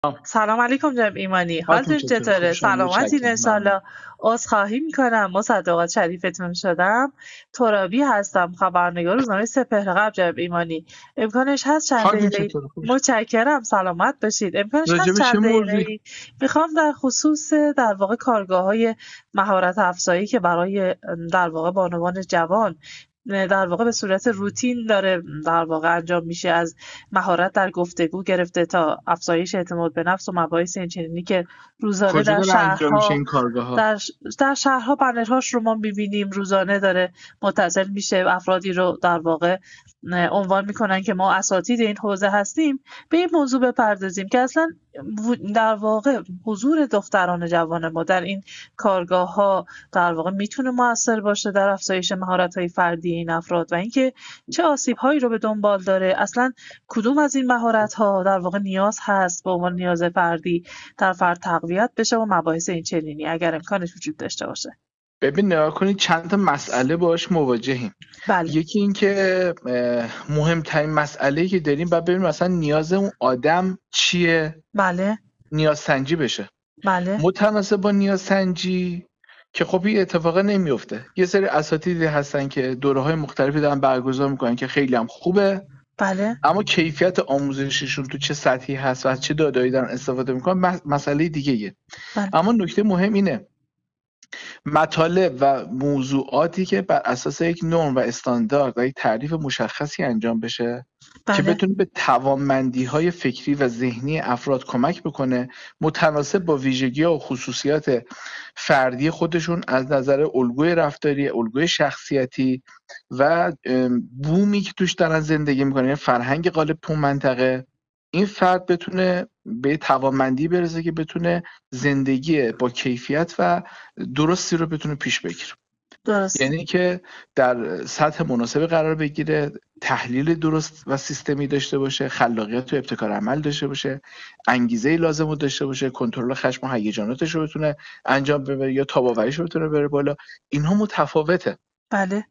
سلام علیکم جناب ایمانی، حالتون حالتون چطوره؟ خوب چطوره؟ شما؟ سلامتین متشکرم. ممنون. انشالله. عذرخواهی میکنم مصدقات شریفتون شدم. ترابی هستم، خبرنگار روزنامه سپهر قبل. جناب ایمانی، امکانش هست چند حالتون دقیقه؟ چطوره؟ خوب شما؟ متشکرم، سلامت باشید. امکانش راجع هست به چه چند موضوعی؟ دقیقه میخوام در خصوص در واقع کارگاه های مهارت افزایی که برای در واقع بانوان جوان در واقع به صورت روتین داره در واقع انجام میشه، از مهارت در گفتگو گرفته تا افزایش اعتماد به نفس و مباحث اینچنینی که روزانه کجا در داره انجام میشه شهرها این کارگاه ها؟ در شهرها بنرهاش رو ما می‌بینیم، روزانه داره متصل میشه، افرادی رو در واقع عنوان میکنن که ما اساتید این حوزه هستیم. به این موضوع بپردازیم که اصلا در واقع حضور دختران جوان ما در این کارگاه ها در واقع میتونه موثر باشه در افزایش مهارت های فردی این افراد، و اینکه چه آسیب هایی رو به دنبال داره. اصلا کدوم از این مهارت ها در واقع نیاز هست به عنوان نیاز فردی در فرد تقویت بشه و مباحث این چنینی اگر امکانش وجود داشته باشه. ببین نگاه کنید چند تا مسئله باش مواجهیم. بله. یکی این که مهمترین مسئله‌ای که داریم باید ببینیم مثلا نیاز اون آدم چیه، بله. نیاز سنجی بشه. بله. متناسب با نیاز سنجی که خب این اتفاقا نمیفته. یه سری اساتیدی هستن که دوره‌های مختلفی دارن برگزار میکنن که خیلی هم خوبه، بله. اما کیفیت آموزششون تو چه سطحی هست و از چه دادایی دارن استفاده میکنن مسئله دیگه یه. بله. اما نکته مهم اینه مطالب و موضوعاتی که بر اساس یک نرم و استاندارد و یک تعریف مشخصی انجام بشه که بله. بتونه به توانمندی‌های فکری و ذهنی افراد کمک بکنه، متناسب با ویژگی‌ها و خصوصیات فردی خودشون از نظر الگوی رفتاری، الگوی شخصیتی و بومی که توش دارن زندگی میکنن، یعنی فرهنگ غالب تو منطقه، این فرد بتونه به توانمندی برسه که بتونه زندگی با کیفیت و درستی رو بتونه پیش بگیره. درسته. یعنی که در سطح مناسبی قرار بگیره، تحلیل درست و سیستمی داشته باشه، خلاقیت و ابتکار عمل داشته باشه، انگیزه لازم رو داشته باشه، کنترل خشم و هیجاناتش رو بتونه انجام ببره یا تاب‌آوریش رو بتونه بره بالا. اینها متفاوته. بله.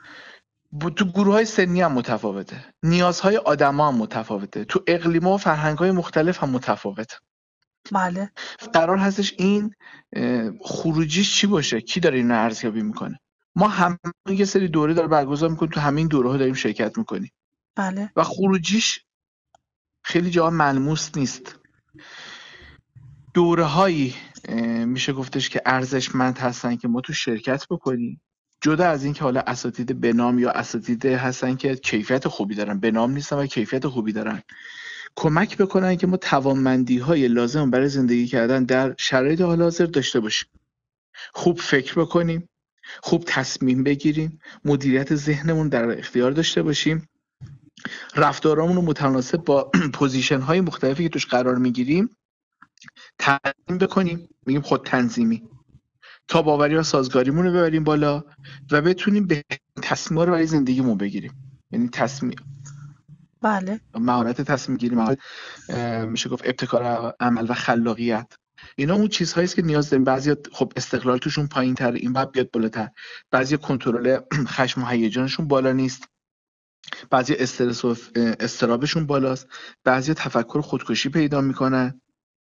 تو گروه‌های سنی هم متفاوته. نیازهای آدما هم متفاوته. تو اقلیم‌ها و فرهنگ‌های مختلف هم متفاوته. بله. قرار هستش این خروجیش چی باشه؟ کی داره اینو ارزیابی میکنه؟ ما هم یه سری دوره داره برگزار میکنیم، تو همین دوره ها داریم شرکت میکنیم بله. و خروجیش خیلی جاها ملموس نیست. دوره هایی میشه گفتش که ارزشمند هستن که ما تو شرکت بکنیم، جدا از این که حالا اساتید بنام یا اساتید هستن که کیفیت خوبی دارن، بنام نیستن و کیفیت خوبی دارن، کمک بکنن که ما توانمندی های لازم برای زندگی کردن در شرایط حال حاضر داشته باشیم. خوب فکر بکنیم، خوب تصمیم بگیریم، مدیریت ذهنمون در اختیار داشته باشیم، رفتارامون رو متناسب با پوزیشن های مختلفی که توش قرار میگیریم تنظیم بکنیم، میگیم خود تنظیمی، تا باوری و سازگاریمون رو ببریم بالا و بتونیم به تصمیم‌ها رو برای زندگیمون بگیریم. یعنی تصمیم، بله. مهارت تصمیم گیری، مهارت میشه گفت ابتکار عمل و خلاقیت. اینا اون چیزهایی است که نیاز داریم. بعضیا خب استقلال توشون پایین‌تر، این باید بیاد بالاتر. بعضیا کنترل خشم و هیجانشون بالا نیست، بعضی استرس و اضطرابشون بالاست، بعضی تفکر خودکشی پیدا میکنن.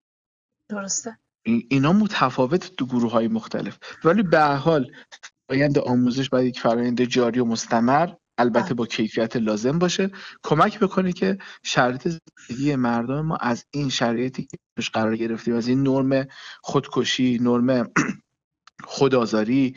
درسته. اینا متفاوت تو گروه های مختلف، ولی به هر حال فرآیند آموزش باید یک فرآیند جاری و مستمر، البته بله. با کیفیت لازم باشه، کمک بکنه که شرایط زندگی مردم ما از این شرایطی که توش قرار گرفتیم، از این نرم خودکشی، نرم خودآزاری،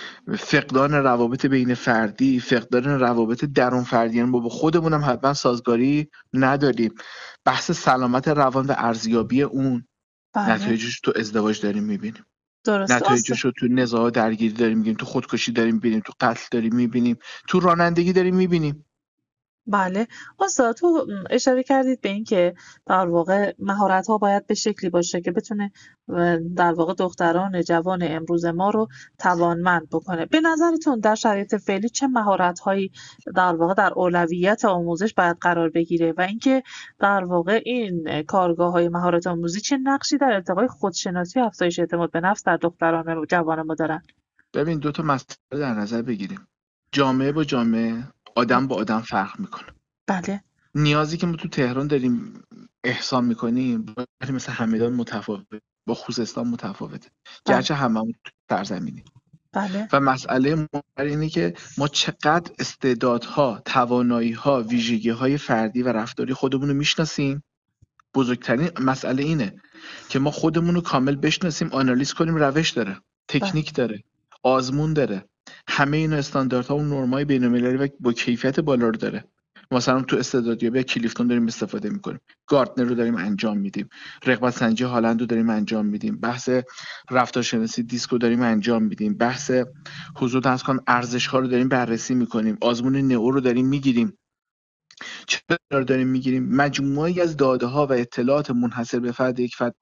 فقدان روابط بین فردی، فقدان روابط درون فردی، یعنی ما با خودمون هم حتما سازگاری نداریم، بحث سلامت روان و ارزیابی اون، بله. نتایجش تو ازدواج داریم میبینیم، درسته. نتایجش رو تو نزاع و درگیری داریم میبینیم، تو خودکشی داریم میبینیم، تو قتل داریم میبینیم، تو رانندگی داریم میبینیم. بله. استاد تو اشاره کردید به این که در واقع مهارت‌ها باید به شکلی باشه که بتونه در واقع دختران جوان امروز ما رو توانمند بکنه. به نظرتون در شرایط فعلی چه مهارت‌هایی در واقع در اولویت آموزش باید قرار بگیره و اینکه در واقع این کارگاه‌های مهارت آموزی چه نقشی در ارتقای خودشناسی و افزایش اعتماد به نفس در دختران جوان ما دارن؟ ببین دو تا مسئله در نظر بگیریم. جامعه با جامعه، آدم با آدم فرق میکنه. بله. نیازی که ما تو تهران داریم احسان میکنیم با شهری مثل همدان متفاوت، با خوزستان متفاوته، بله. گرچه هممون تو سرزمینی. بله. و مسئله مهم اینه که ما چقدر استعدادها، توانایی‌ها، ویژگی‌های فردی و رفتاری خودمون رو میشناسیم. بزرگترین مسئله اینه که ما خودمون رو کامل بشناسیم، آنالیز کنیم. روش داره، بله. تکنیک داره، آزمون داره، همه این استانداردها و نرم‌های بین‌المللی و با کیفیت بالا رو داره. مثلا تو استعدادیابی کلیفتون داریم استفاده میکنیم، گارتنر رو داریم انجام میدیم، رغبت سنجی هالند رو داریم انجام میدیم، بحث رفتارشناسی دیسکو داریم انجام میدیم، بحث حضور کن ارزش ها رو داریم بررسی میکنیم، آزمون نئو رو داریم میگیریم. چرا داریم میگیریم؟ مجموعه‌ای از داده ها و اطلاعات منحصر به فرد یک فرد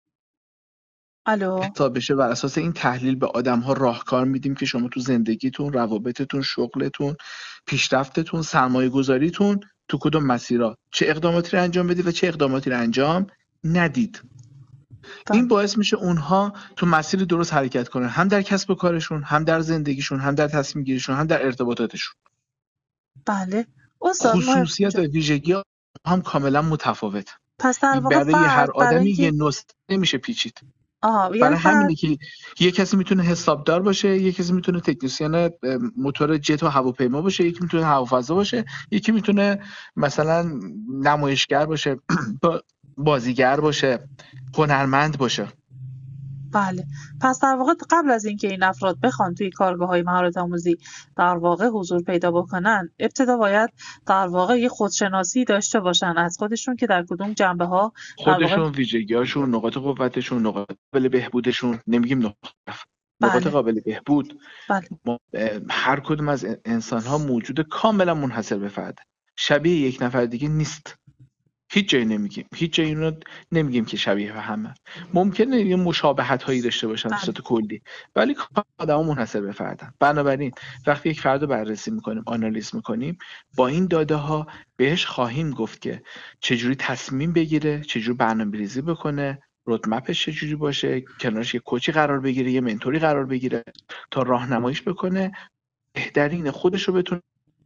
الو. حساب بشه. بر اساس این تحلیل به آدم ها راهکار میدیم که شما تو زندگیتون، روابطتون، شغلتون، پیشرفتتون، سرمایه گذاریتون تو کدوم مسیرها چه اقداماتی رو انجام بدید و چه اقداماتی رو انجام ندید. بله. این باعث میشه اونها تو مسیر درست حرکت کنن، هم در کسب و کارشون، هم در زندگیشون، هم در تصمیم گیریشون، هم در ارتباطاتشون. بله. استاد مهم خصوصیت و ویژگی هم کاملا متفاوت. پس در واقع برای هر فرد برای آدمی یه اینکه نسخه نمیشه پیچید. یعنی برای فرد. همینه که یه کسی میتونه حسابدار باشه، یه کسی میتونه تکنسین موتور جت و هواپیما باشه، یکی میتونه هوافضا باشه، یکی میتونه مثلا نمایشگر باشه، بازیگر باشه، هنرمند باشه. بله. پس در واقع قبل از اینکه این افراد بخوان توی کارگاه‌های مهارت آموزی در واقع حضور پیدا بکنن، ابتدا باید در واقع یه خودشناسی داشته باشن از خودشون که در کدوم جنبه‌ها در واقع. خودشون، ویژگی‌هاشون، نقاط قوتشون، نقاط قابل بهبودشون، نمیگیم نقاط بله. قابل بهبود. بله. ما هر کدوم از انسان‌ها موجود کاملا منحصر به فرده، شبیه یک نفر دیگه نیست. هیچ جایی نمیگیم، هیچ جایی رو نمیگیم که شبیه به همه. ممکنه یه مشابهت هایی داشته باشن به بله. صورت کلی، ولی آدما منحصر به فردن. بنابراین وقتی یک فرد رو بررسی میکنیم، آنالیز میکنیم، با این داده ها بهش خواهیم گفت که چجوری تصمیم بگیره، چجوری برنامه‌ریزی بکنه، رودمپش چجوری باشه، کنارش یه کوچی قرار بگیره، یه منتوری قرار بگیره تا راهنماییش بکنه بهترین خودش رو بتونه.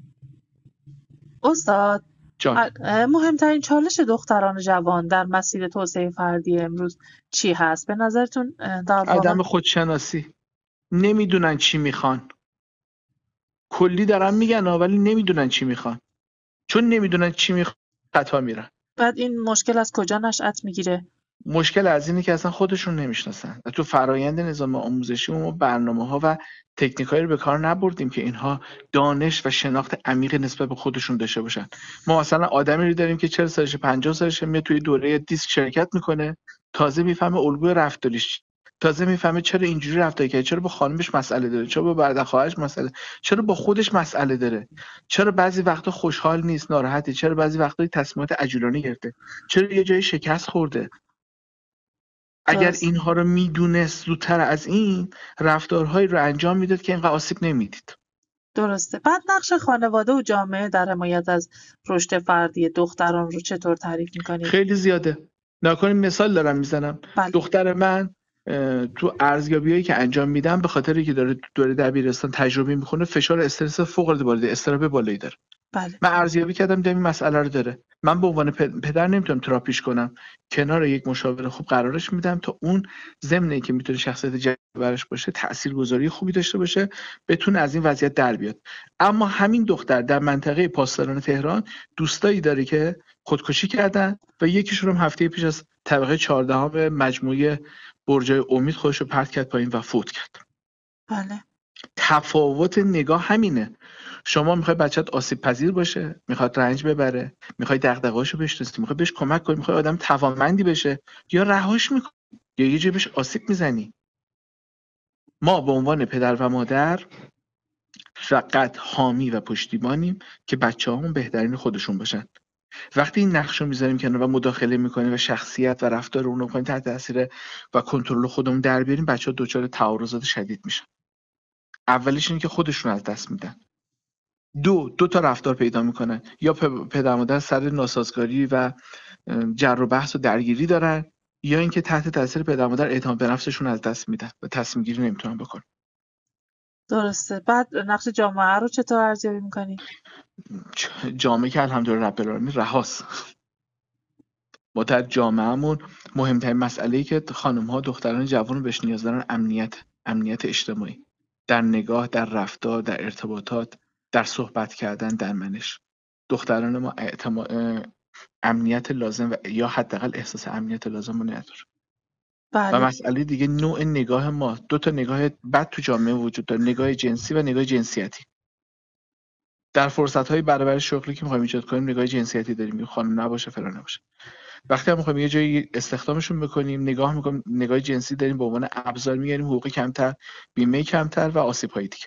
استاد، جان، مهمترین چالش دختران جوان در مسیر توسعه فردی امروز چی هست به نظرتون؟ در واقع. عدم خودشناسی. نمیدونن چی میخوان. کلی دارن میگن ولی نمیدونن چی میخوان. چون نمیدونن چی میخوان خطا میرن. بعد این مشکل از کجا نشأت میگیره؟ مشکل از اینه که اصلا خودشون نمیشناسن. و تو فرایند نظام آموزشی ما برنامه‌ها و تکنیکایی رو به کار نبردیم که اینها دانش و شناخت عمیق نسبت به خودشون داشته باشن. ما مثلا آدمی رو داریم که 40 سالشه، 50 سالشه، میاد توی دوره دیسک شرکت میکنه، تازه میفهمه الگوی رفتاریش، تازه میفهمه چرا اینجوری رفتار کرده، چرا با خانمش مسئله داره، چرا با بعد خواهرش مسئله، چرا با خودش مسئله داره، چرا بعضی وقتا خوشحال نیست، ناراحته، چرا بعضی وقتا تصمیمات عجولانه گرفته، چرا یه جایی شکست خورده. اگر درست. اینها رو میدونست زودتر از این، رفتارهایی رو انجام میداد که اینقدر آسیب نمیدید. درسته. بعد نقش خانواده و جامعه در حمایت از رشد فردی دختران رو چطور تعریف میکنید؟ خیلی زیاده. نکنیم مثال دارم میزنم. بله. دختر من تو ارزیابیایی که انجام میدم، به خاطری که داره دوره دبیرستان تجربه میخونه، فشار استرس فوق العاده بالایی، استراب بالایی داره. بله. من ارزیابی کردم دیدم این مسئله رو داره. من به عنوان پدر نمیتونم تراپیش کنم، کنار یک مشاور خوب قرارش میدم تا اون ضمن اینکه میتونه شخصیت جدید براش باشه، تاثیرگذاری خوبی داشته باشه، بتونه از این وضعیت در بیاد. اما همین دختر در منطقه پاسداران تهران دوستایی داره که خودکشی کردن و یکیشون هم هفته پیش از طبقه 14 مجموعه برجای امید خودش رو پرت کرد پایین و فوت کرد. بله. تفاوت نگاه همینه. شما میخوای بچت آسیب پذیر باشه، میخواد رنج ببره، میخوای دغدغه‌اشو بشناسی، میخوای بهش کمک کنی، میخوای آدم توانمندی بشه، یا رهاش میکنی یا یه جایی بهش آسیب میزنی. ما به عنوان پدر و مادر فقط حامی و پشتیبانیم که بچه‌هامون بهترین خودشون باشن. وقتی این نقش رو میذاریم کنار و مداخله میکنیم و شخصیت و رفتار اون رو کنیم تحت تاثیر و کنترل خودمون در بیاریم، بچه‌ها دچار تعارضات شدید میشن. اولیش اینه که خودشون از دست میدن. دو تا رفتار پیدا میکنن، یا پدر مادر سر ناسازگاری و جر و بحث و درگیری دارن، یا اینکه تحت تاثیر پدر مادر اعتماد به نفسشون از دست میدن و تصمیم گیری نمیتونن بکنن. درسته. بعد نقش جامعه رو چطور ارزیابی میکنی؟ جامعه که الحمدلله رب العالمین رهاست. ما در جامعهمون مهمترین مسئله‌ای که خانم‌ها دختران جوان رو بهش نیاز دارن امنیت اجتماعی، در نگاه، در رفتار، در ارتباطات، در صحبت کردن، در منش. دختران ما امنیت لازم یا حداقل احساس امنیت لازم رو نداره. و بله مسئله دیگه نوع نگاه ما، دو تا نگاه بد تو جامعه وجود داره، نگاه جنسی و نگاه جنسیتی. در فرصت‌های برابر شغلی که می‌خوایم ایجاد کنیم نگاه جنسیتی داریم، میگیم خانم نباشه فلان نباشه. وقتی هم می‌خوایم یه جایی استخدامشون بکنیم نگاه می‌کنیم نگاه جنسی داریم، به عنوان ابزار می‌گیریم، حقوق کمتر، بیمه کمتر و آسیب‌های دیگه.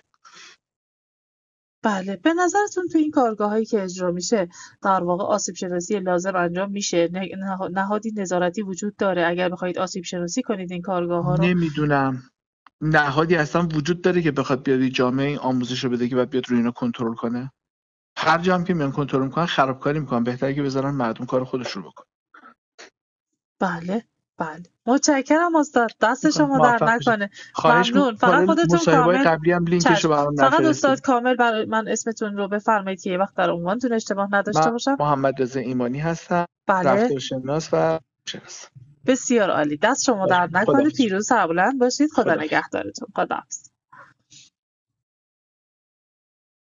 بله. به نظرتون تو این کارگاهایی که اجرا میشه در واقع آسیب شناسی لازم انجام میشه؟ نهادی نظارتی وجود داره اگر بخواید آسیب شناسی کنید این کارگاه ها رو؟ نمیدونم نهادی اصلا وجود داره که بخواد بیاد جامعه این آموزش رو بده که بعد بیاد روی اینا کنترل کنه. هر جا هم که میان کنترل میکنن خرابکاری میکنن، بهتره که بذارن مردم کار خودش رو بکنه. بله بله. متشکرم استاد، دست شما در موفق باشید. نکنه. خواهش ممنون. فقط می‌کنم خودتون مصاحبه‌های کامل. قبلی هم لینکشو چشم. برام فقط استاد نفرستید. کامل برای من اسمتون رو بفرمایید که یه وقت در عنوانتون اشتباه نداشته من باشم. محمد رضا ایمانی هستم، بله رفتارشناس و شناس. بسیار عالی. دست شما در نکنه. خداحافظ. پیروز سربلند باشید. خدا خداحافظ. نگهدارتون. خداحافظ.